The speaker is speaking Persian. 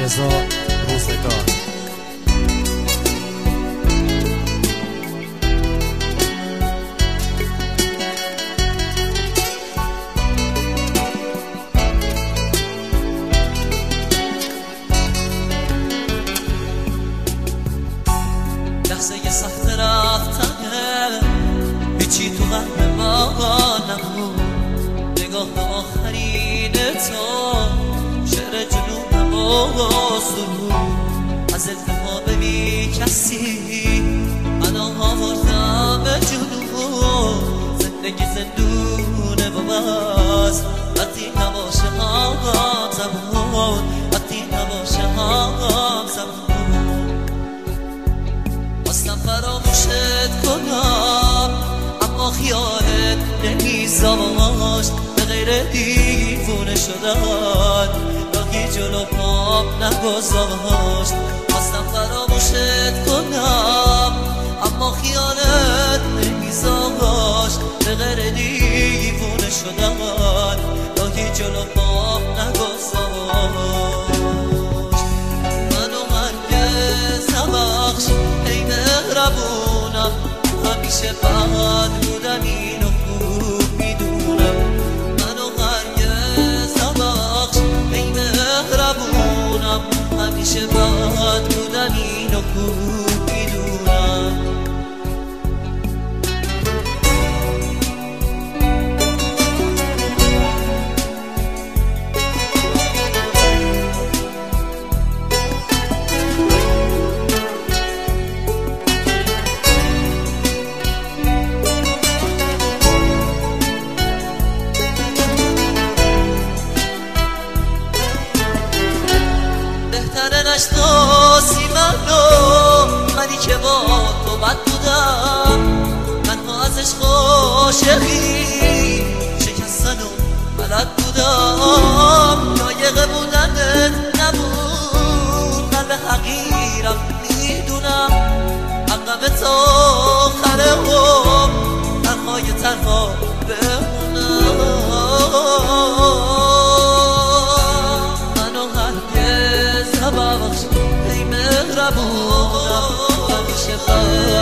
رضا روزگار. لحظه سخت رفتنه هیچی تو قلب ما نبود، نگاه آخرین تو شعر جنوب ما سرود از التهاب بی کسی من آوردم به جنوب. زندگی زندونه و بس وقتی نباشه هم زمان، وقتی نباشه هم زمان. خواستم فراموشت کنم اما خیالت نمیذاشت، به غیر دیوونه شدن راهی جلو پام نگذاشت. خواستم فراموشت کنم اما خیالت نمیذاشت، به غیر دیوونه شدن راهی جلو پام نگذاشت. منو هرگز نبخش ای مهربونم، همیشه بد بودم اینو خوب میدونم. منو هرگز نبخش ای مهربونم، همیشه بد بودم اینو خوب میدونم. بهتره نشناسی منی که با تو بد بودم، تنها از عشق عاشقی شکستن و بلد بودم. لایق بودنت نبود، قلب حقیرم میدونم، حقم تا آخر عمر تنهای تنها بمونم. ببخش ای مهربونم، همیشه